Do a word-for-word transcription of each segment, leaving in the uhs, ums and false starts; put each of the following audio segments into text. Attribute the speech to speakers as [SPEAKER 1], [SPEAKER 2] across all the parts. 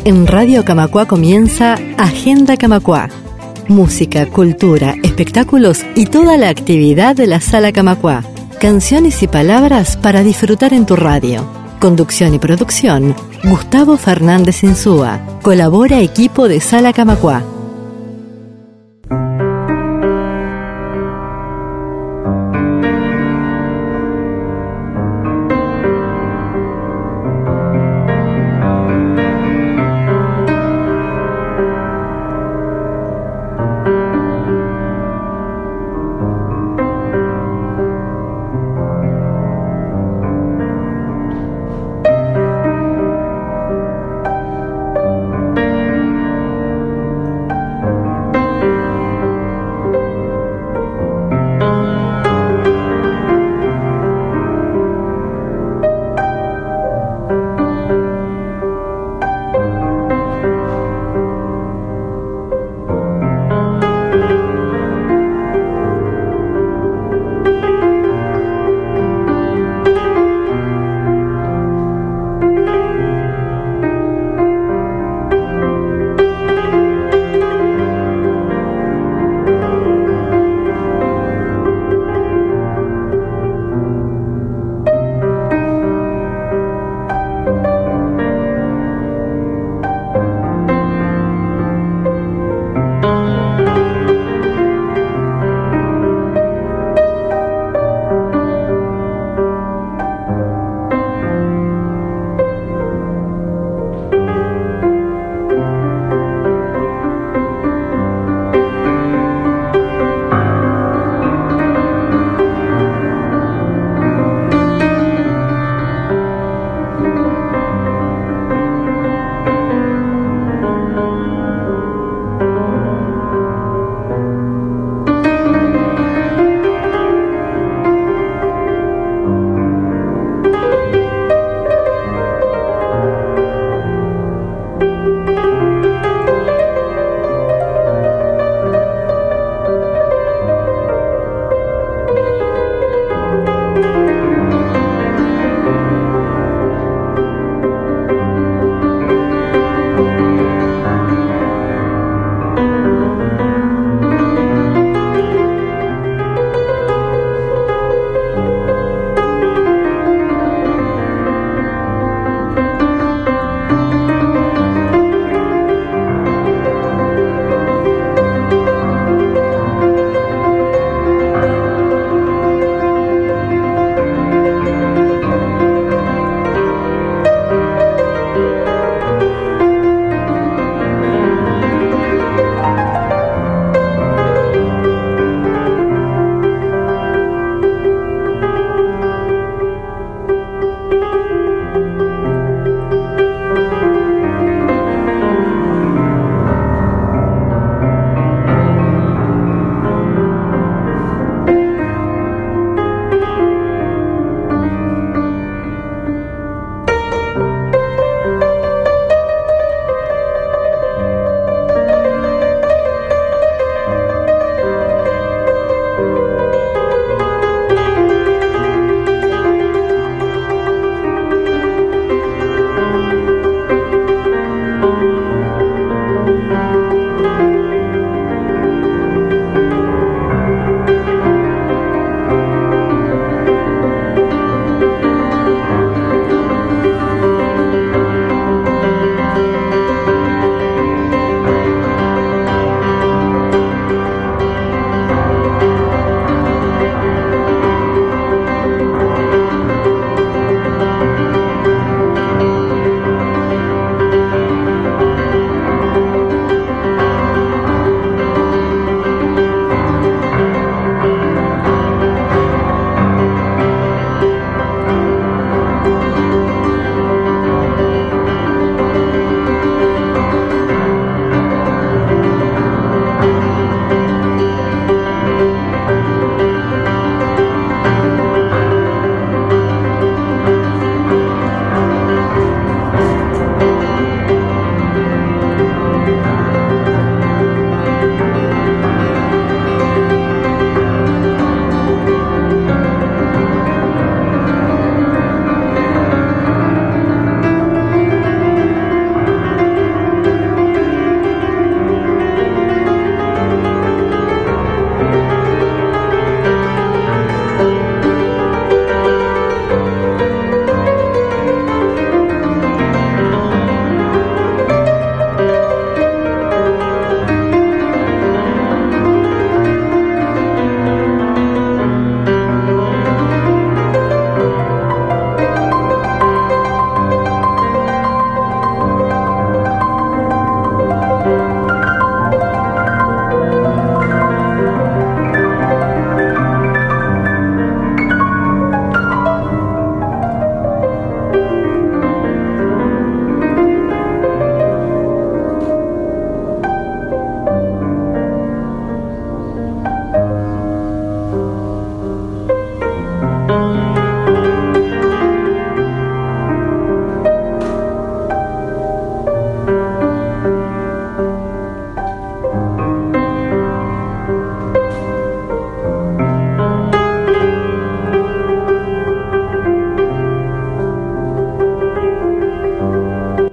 [SPEAKER 1] En Radio Camacuá comienza Agenda Camacuá. Música, cultura, espectáculos y toda la actividad de la Sala Camacuá. Canciones y palabras para disfrutar en tu radio. Conducción y producción, Gustavo Fernández Insúa. Colabora equipo de Sala Camacuá.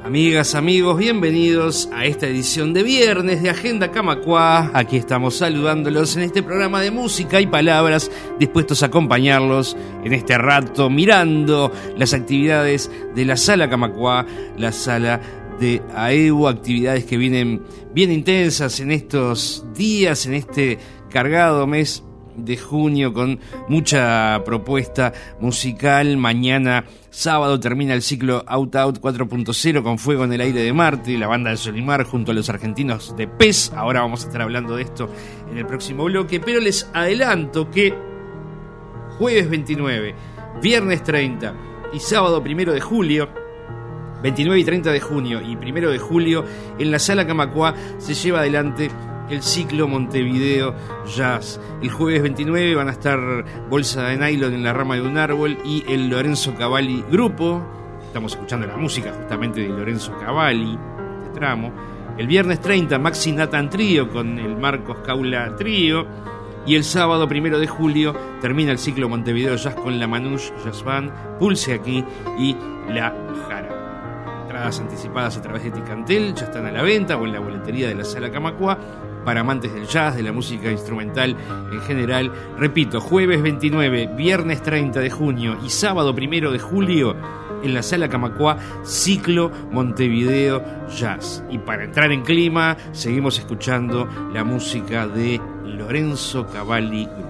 [SPEAKER 2] Amigas, amigos, bienvenidos a esta edición de viernes de Agenda Camacuá. Aquí estamos saludándolos en este programa de música y palabras, dispuestos a acompañarlos en este rato, mirando las actividades de la Sala Camacuá, la sala de A E U, actividades que vienen bien intensas en estos días, en este cargado mes de junio, con mucha propuesta musical. Mañana sábado termina el ciclo Out Out cuatro punto cero con Fuego en el Aire de Marte, la banda de Solimar junto a los argentinos de P E S. Ahora vamos a estar hablando de esto en el próximo bloque, pero les adelanto que jueves veintinueve, viernes treinta y sábado primero de julio, veintinueve y treinta de junio y primero de julio, en la Sala Camacuá se lleva adelante el ciclo Montevideo Jazz. El jueves veintinueve van a estar Bolsa de Nylon en la Rama de un Árbol y el Lorenzo Cavalli Grupo. Estamos escuchando la música justamente de Lorenzo Cavalli, este tramo. El viernes treinta, Maxi Nathan Trío con el Marcos Caula Trío. Y el sábado primero de julio termina el ciclo Montevideo Jazz con la Manouche Jazz Band, Pulse Aquí y La Jara. Entradas anticipadas a través de Ticantel ya están a la venta o en la boletería de la Sala Camacuá. Para amantes del jazz, de la música instrumental en general. Repito, jueves veintinueve, viernes treinta de junio y sábado primero de julio en la Sala Camacuá, ciclo Montevideo Jazz. Y para entrar en clima, seguimos escuchando la música de Lorenzo Cavalli Grupo.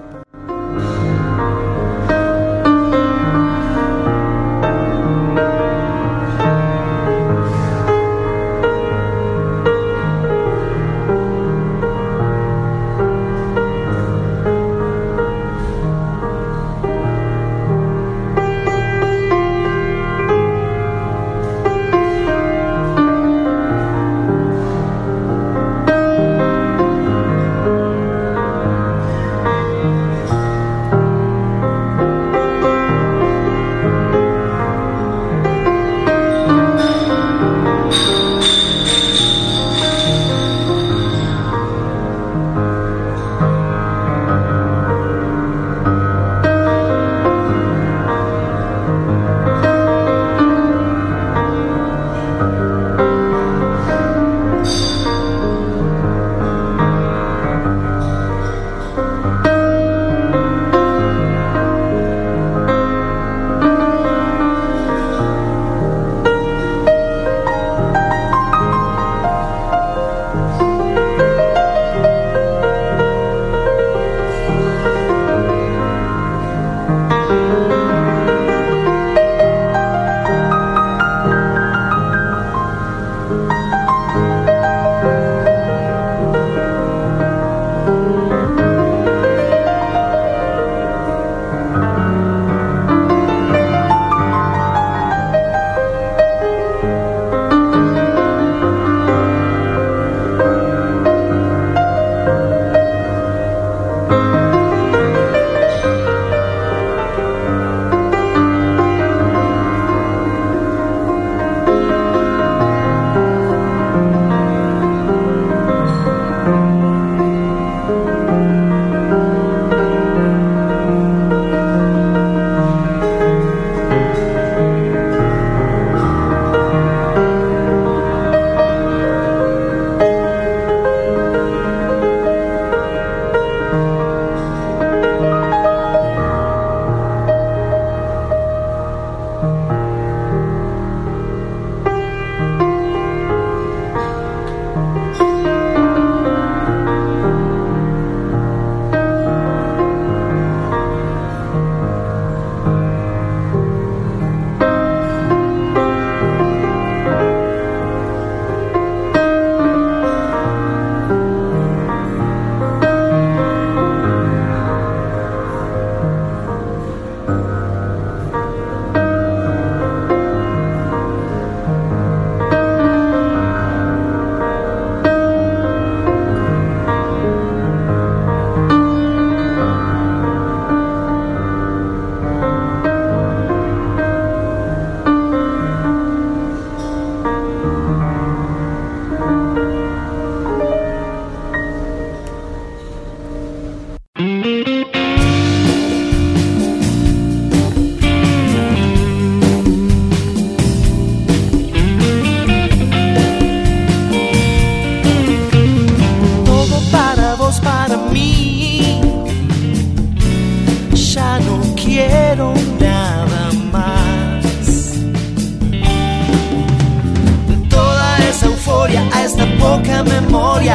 [SPEAKER 3] la memoria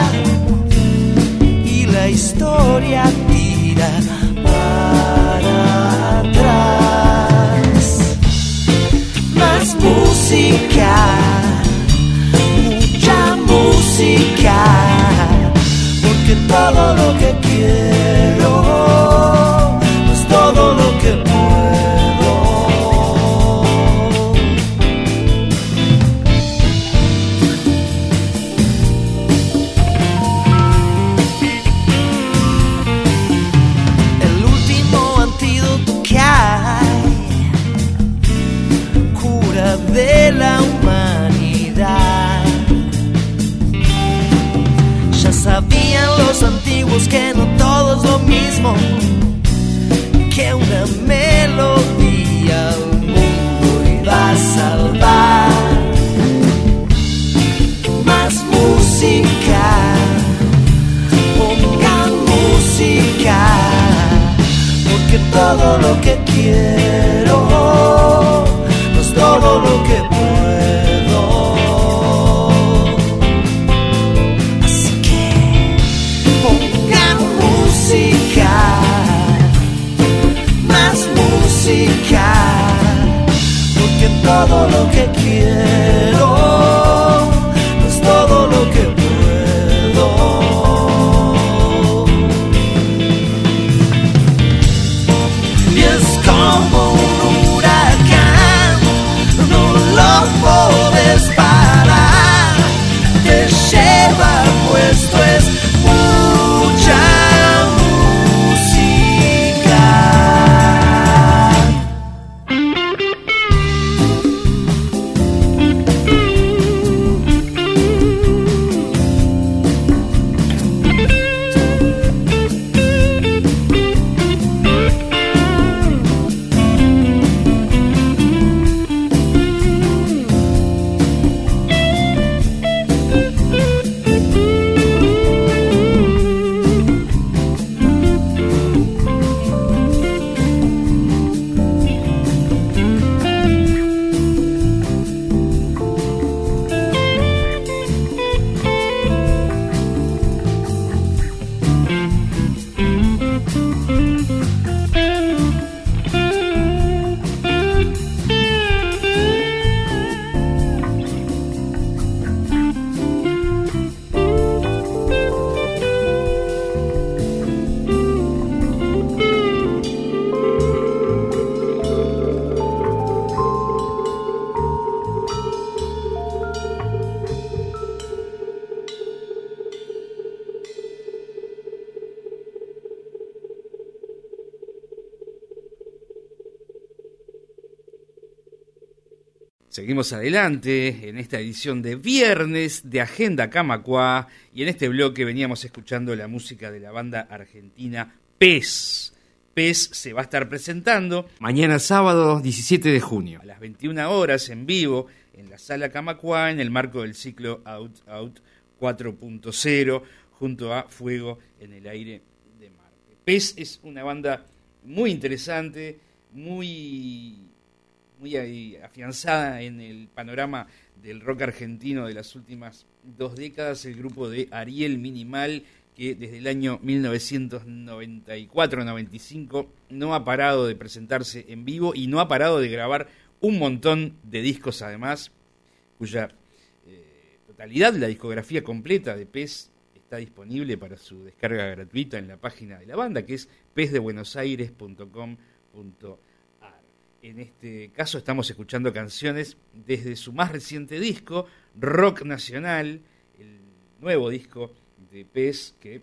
[SPEAKER 3] y la historia tira para atrás. Más música, mucha música, porque todo lo que quiero no es todo lo que puedo. El último antídoto que hay, cura de la humanidad. Ya sabían los antiguos que no todo es lo mismo, que una melodía al mundo iba a salvar. Más música, pongan música, porque todo lo que quiero no es todo lo que puedo. Así que pongan música, más música, porque todo lo que quiero no es todo lo que puedo. Y es como un huracán, no lo puedes parar, te lleva puesto, es mucha música.
[SPEAKER 2] Seguimos adelante en esta edición de viernes de Agenda Camacuá, y en este bloque veníamos escuchando la música de la banda argentina Pez. Pez se va a estar presentando mañana sábado diecisiete de junio a las veintiuna horas en vivo en la Sala Camacuá en el marco del ciclo Out Out cuatro punto cero junto a Fuego en el Aire de Marte. Pez es una banda muy interesante, muy... muy afianzada en el panorama del rock argentino de las últimas dos décadas, el grupo de Ariel Minimal, que desde el año mil novecientos noventa y cuatro noventa y cinco no ha parado de presentarse en vivo y no ha parado de grabar un montón de discos, además, cuya eh, totalidad, la discografía completa de Pez, está disponible para su descarga gratuita en la página de la banda, que es pez de buenos aires punto com punto ar. En este caso estamos escuchando canciones desde su más reciente disco, Rock Nacional, el nuevo disco de Pez que eh,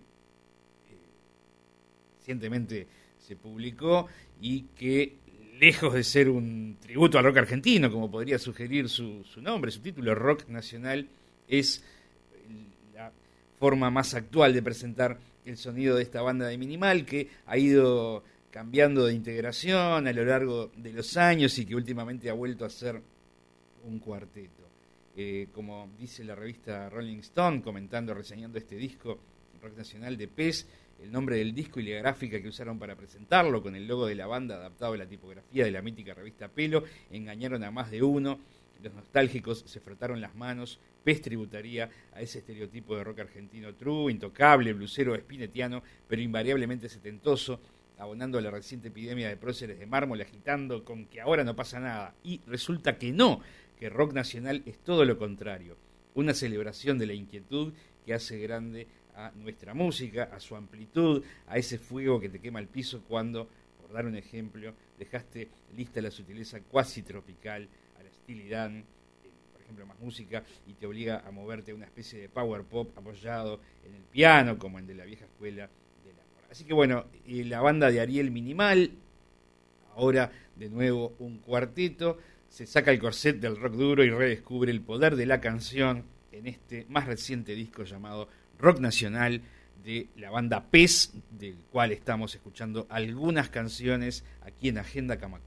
[SPEAKER 2] recientemente se publicó y que, lejos de ser un tributo al rock argentino, como podría sugerir su, su nombre, su título, Rock Nacional, es la forma más actual de presentar el sonido de esta banda de Minimal, que ha ido cambiando de integración a lo largo de los años y que últimamente ha vuelto a ser un cuarteto. Eh, como dice la revista Rolling Stone, comentando, reseñando este disco, Rock Nacional de Pez, el nombre del disco y la gráfica que usaron para presentarlo, con el logo de la banda adaptado a la tipografía de la mítica revista Pelo, engañaron a más de uno. Los nostálgicos se frotaron las manos, pez tributaría a ese estereotipo de rock argentino true, intocable, blusero, spinettiano, pero invariablemente setentoso, abonando a la reciente epidemia de próceres de mármol, agitando con que ahora no pasa nada. Y resulta que no, que rock nacional es todo lo contrario, una celebración de la inquietud que hace grande a nuestra música, a su amplitud, a ese fuego que te quema el piso cuando, por dar un ejemplo, dejaste lista la sutileza cuasi tropical, a la Steely Dan, eh, por ejemplo, más música, y te obliga a moverte a una especie de power pop apoyado en el piano, como el de la vieja escuela del amor. Así que bueno, eh, la banda de Ariel Minimal, ahora de nuevo un cuarteto, se saca el corset del rock duro y redescubre el poder de la canción en este más reciente disco llamado Rock Nacional, de la banda Pez, del cual estamos escuchando algunas canciones aquí en Agenda Camacuá.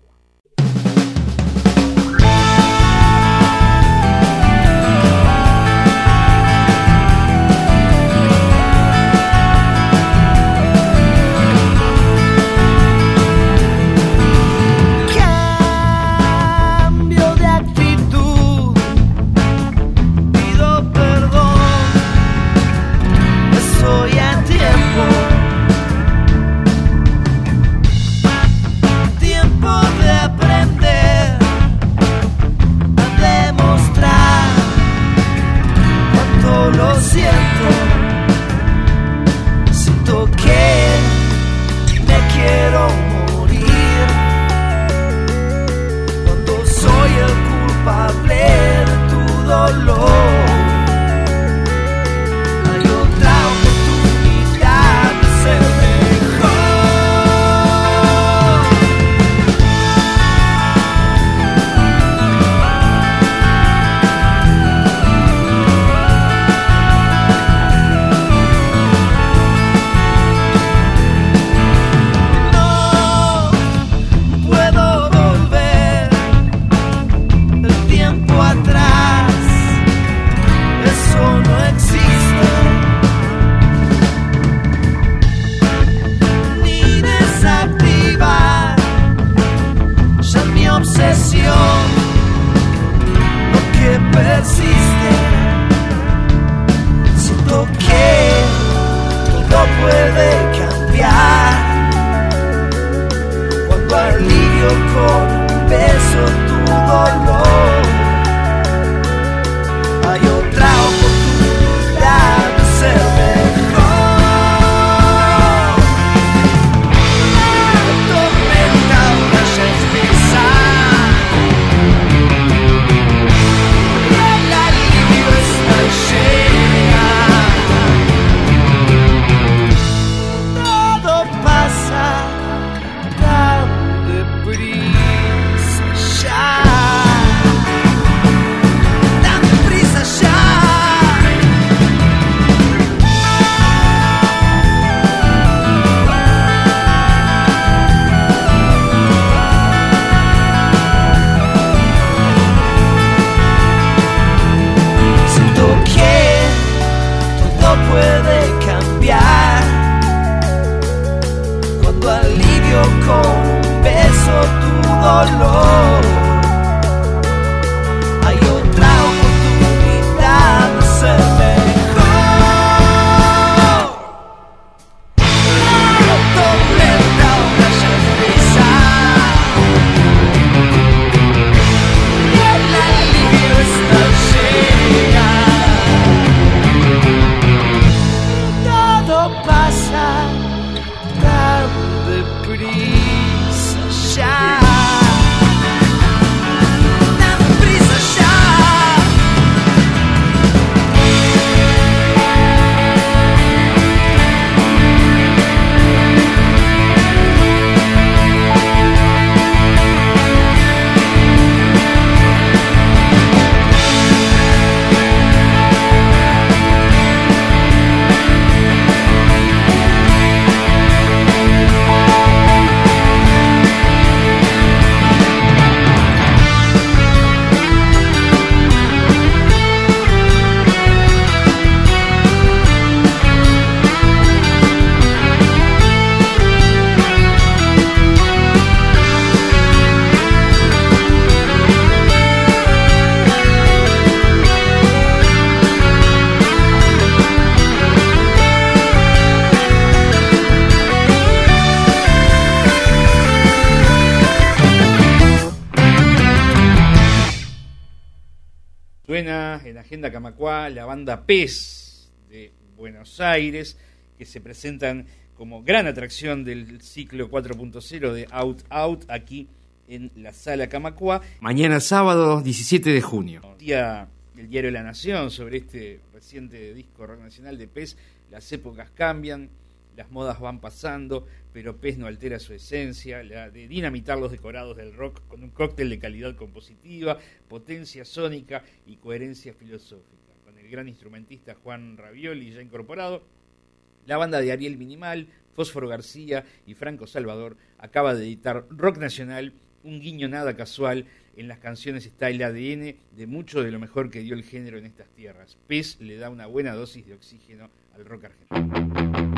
[SPEAKER 2] en Agenda Camacuá la banda Pez de Buenos Aires, que se presentan como gran atracción del ciclo cuatro punto cero de Out Out aquí en la Sala Camacuá. Mañana sábado diecisiete de junio. Día el diario La Nación sobre este reciente disco rock nacional de Pez. Las épocas cambian, las modas van pasando, pero Pez no altera su esencia, la de dinamitar los decorados del rock con un cóctel de calidad compositiva, potencia sónica y coherencia filosófica. Con el gran instrumentista Juan Ravioli ya incorporado, la banda de Ariel Minimal, Fósforo García y Franco Salvador acaba de editar Rock Nacional, un guiño nada casual. En las canciones está el A D N de mucho de lo mejor que dio el género en estas tierras. Pez le da una buena dosis de oxígeno al rock argentino.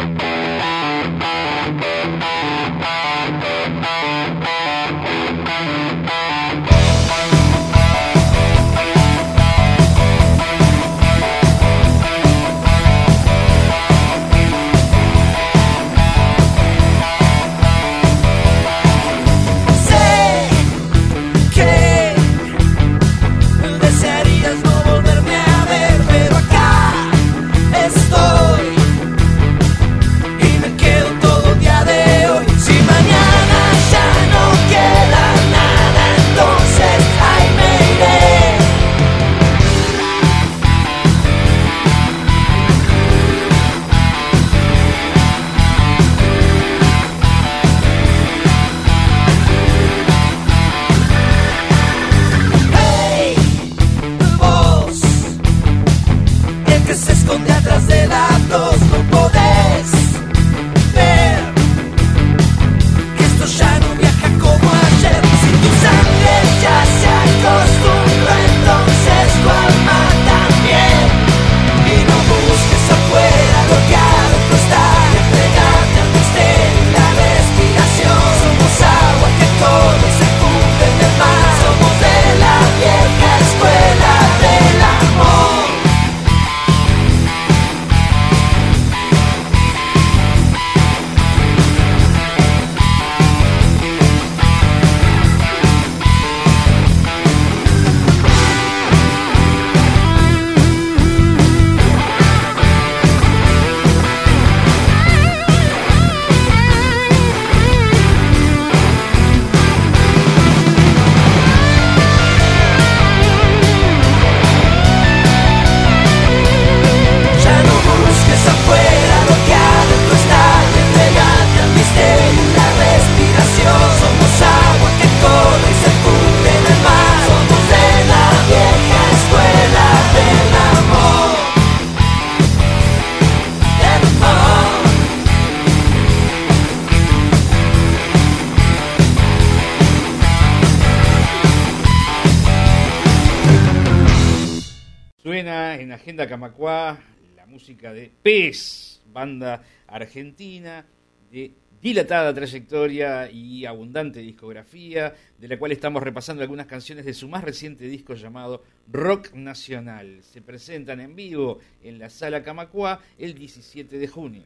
[SPEAKER 2] En Agenda Camacuá, la música de Pez, banda argentina de dilatada trayectoria y abundante discografía, de la cual estamos repasando algunas canciones de su más reciente disco llamado Rock Nacional. Se presentan en vivo en la Sala Camacuá el diecisiete de junio.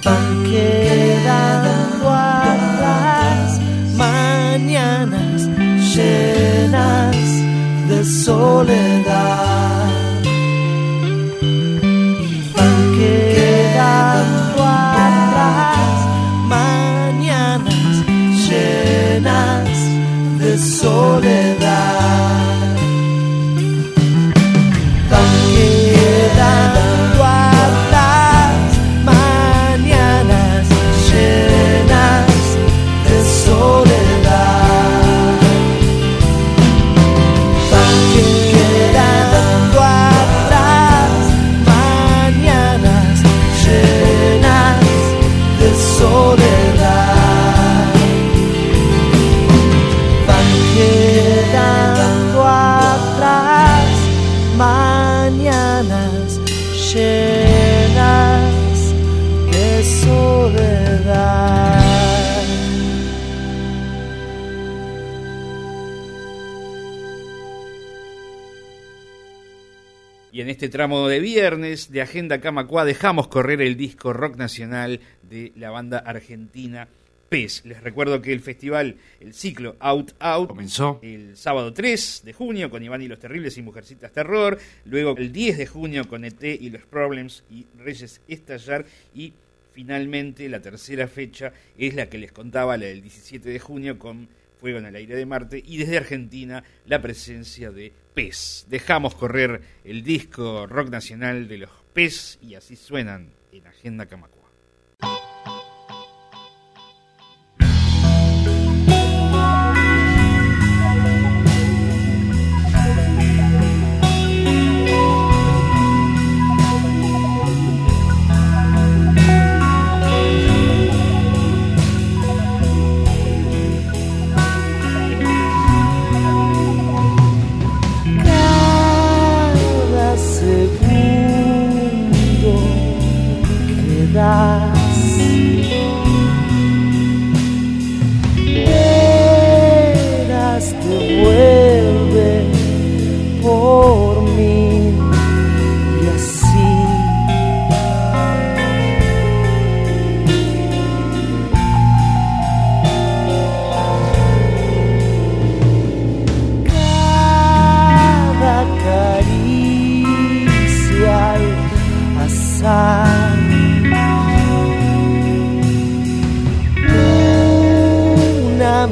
[SPEAKER 3] van quedando atrás mañanas llenas de soledad. Van quedando atrás mañanas llenas de soledad. Van quedando atrás mañanas llenas de soledad. Van quedando atrás mañanas llenas de soledad. Van quedando atrás mañanas llenas de soledad.
[SPEAKER 2] Y en este tramo de viernes de Agenda Camacuá dejamos correr el disco rock nacional de la banda argentina Pez. Les recuerdo que el festival, el ciclo Out Out, comenzó el sábado tres de junio con Iván y los Terribles y Mujercitas Terror, luego el diez de junio con E T y los Problems y Reyes Estallar, y finalmente la tercera fecha es la que les contaba, la del diecisiete de junio con Fuego en el Aire de Marte, y desde Argentina la presencia de Pez. Dejamos correr el disco rock nacional de los Pez y así suenan en Agenda Camacuá.
[SPEAKER 3] Verás, te vuelve por mí y así cada caricia al azar. Una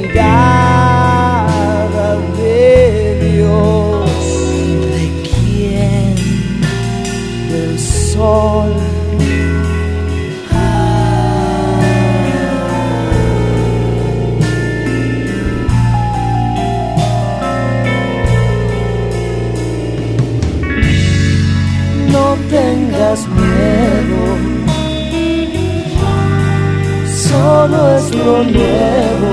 [SPEAKER 3] mirada de Dios, ¿de quién? Del sol. No tengas miedo, solo es lo nuevo.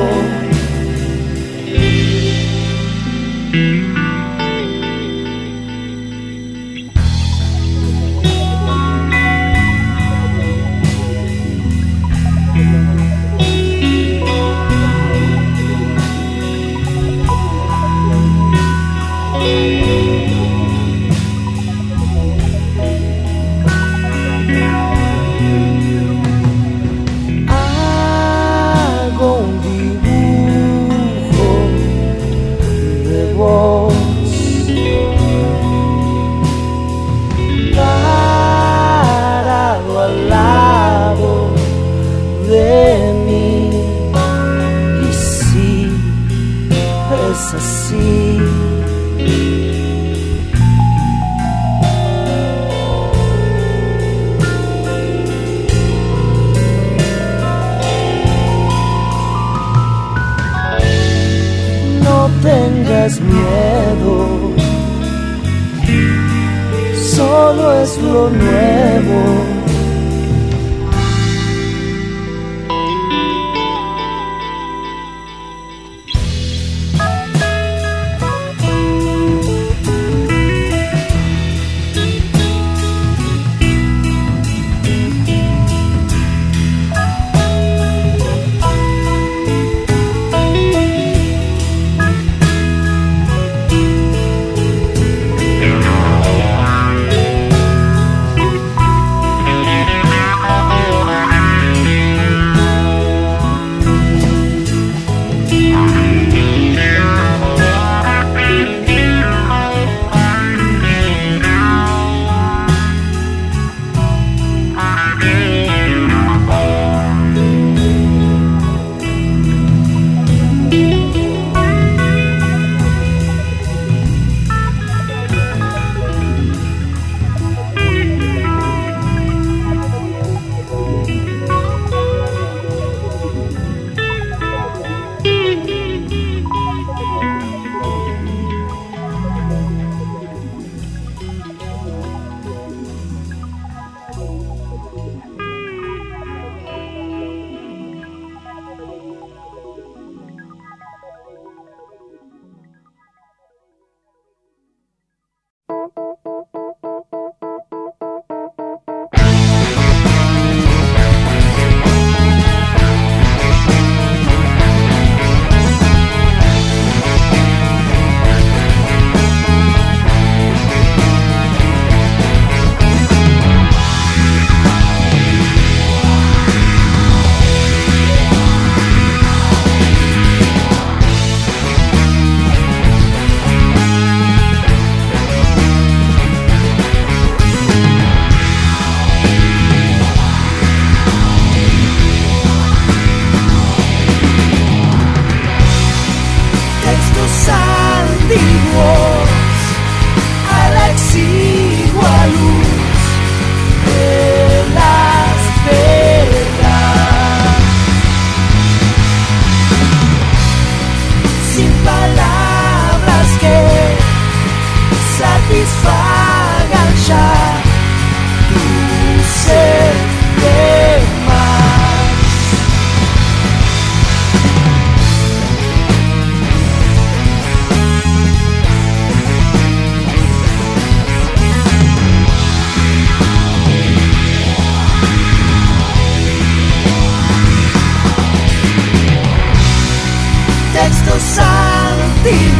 [SPEAKER 3] Tengas miedo, solo es lo nuevo.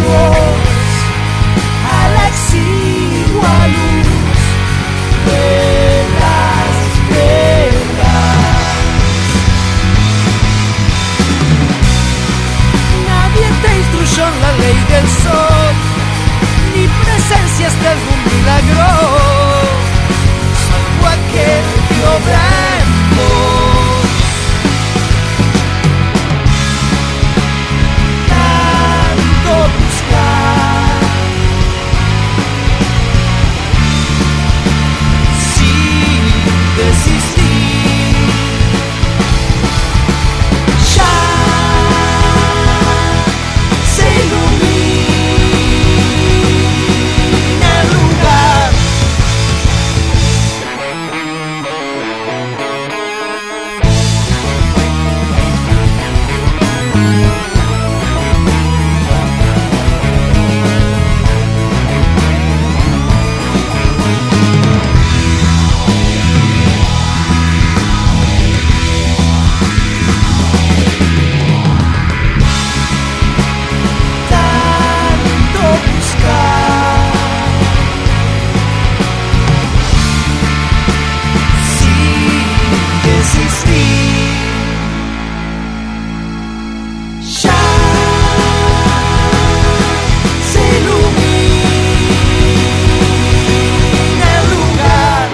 [SPEAKER 3] voz a la exigua luz de las velas. Nadie te instruyó en la ley del sol, ni presencias de algún milagro, salvo aquel que obra en vos. Tanto buscar, sin desistir, ya se ilumina el lugar. Tanto buscar, sin desistir, ya se ilumina el lugar.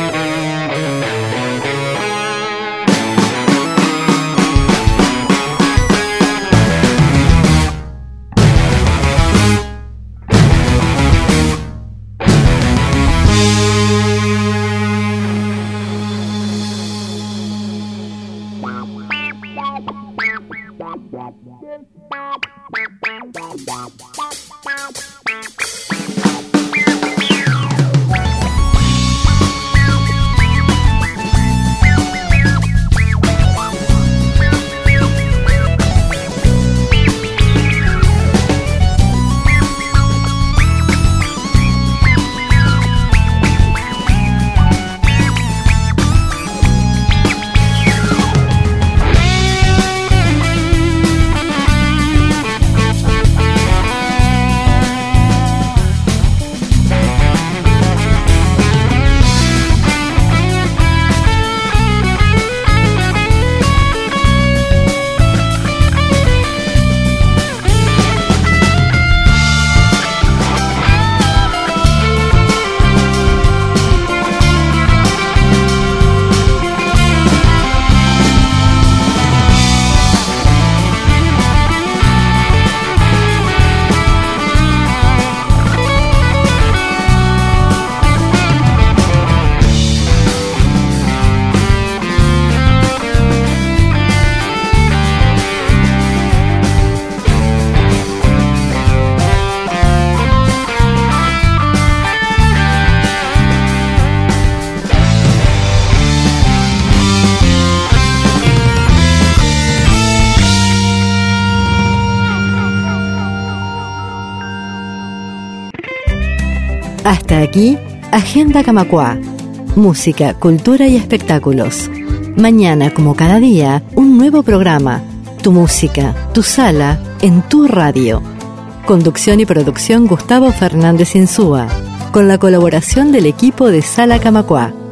[SPEAKER 1] Hasta aquí, Agenda Camacuá. Música, cultura y espectáculos. Mañana, como cada día, un nuevo programa. Tu música, tu sala, en tu radio. Conducción y producción Gustavo Fernández Insúa, con la colaboración del equipo de Sala Camacuá.